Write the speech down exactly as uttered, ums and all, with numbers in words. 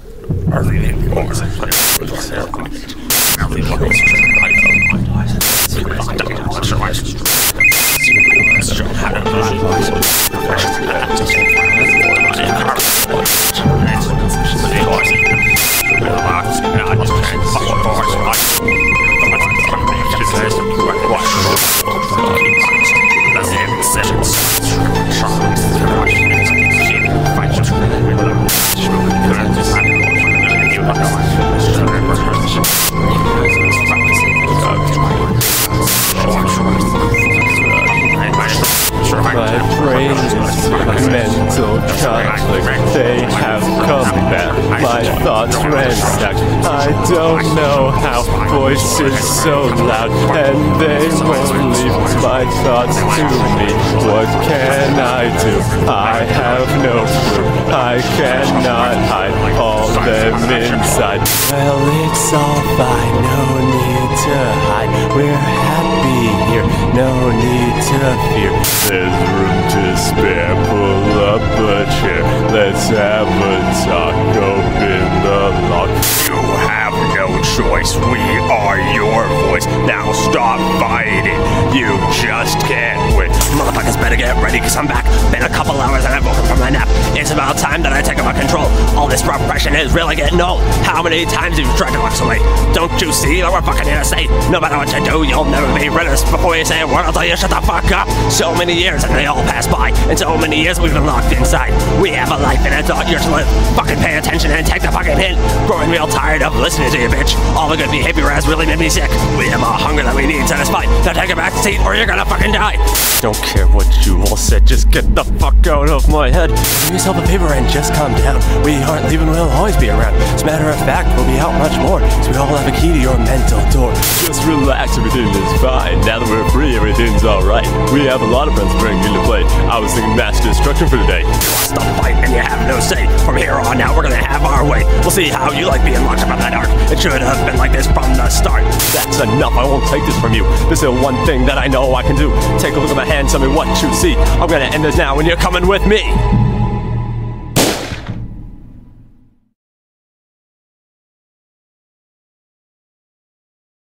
My brain is a mental conflict. They have come back. My thoughts ransacked. I don't know how. Voices so loud, and they won't leave my thoughts to me. What can I do? I have no clue. I cannot hide all them inside. Well, it's all fine. No need to hide. We're happy here. No need to fear. There's room to spare. Pull up a chair. Let's have a talk. Open the lock. You have no choice. We are your voice. Now stop fighting. You just can't win. Motherfuckers better get ready, cause I'm back. Been a couple hours and I've woken from my nap. It's about time that I take over control. All this repression is really getting old. How many times have you tried to walk away? Don't you see that we're fucking interstate? No matter what you do, you'll never be rid of us. Before you say a word, I'll tell you shut the fuck up. So many years and they all pass by. And so many years we've been locked inside. We have a life and a thought yours to live. Fucking pay attention and take the fucking hint. Growing real tired of listening to you, bitch. All the good behavior has really made me sick. We have a hunger that we need satisfied. Now take a back seat or you're gonna fucking die. Don't care what you all said, just get the fuck out of my head. Give yourself a paper and just calm down. We aren't leaving, we'll always be around. As a matter of fact, we'll be out much more, so we all have a key to your mental door. Just relax, everything is fine. Now that we're free, everything's alright. We have a lot of friends bringing into play. I was thinking mass destruction for today. You lost the fight and you have no say. From here on out, we're gonna have our way. We'll see how you like being locked up in that ark. It should have been like this from the start. That's enough, I won't take this from you. This is the one thing that I know I can do. Take a look at my hand, tell me what you see. I'm gonna end this now and you're coming with me.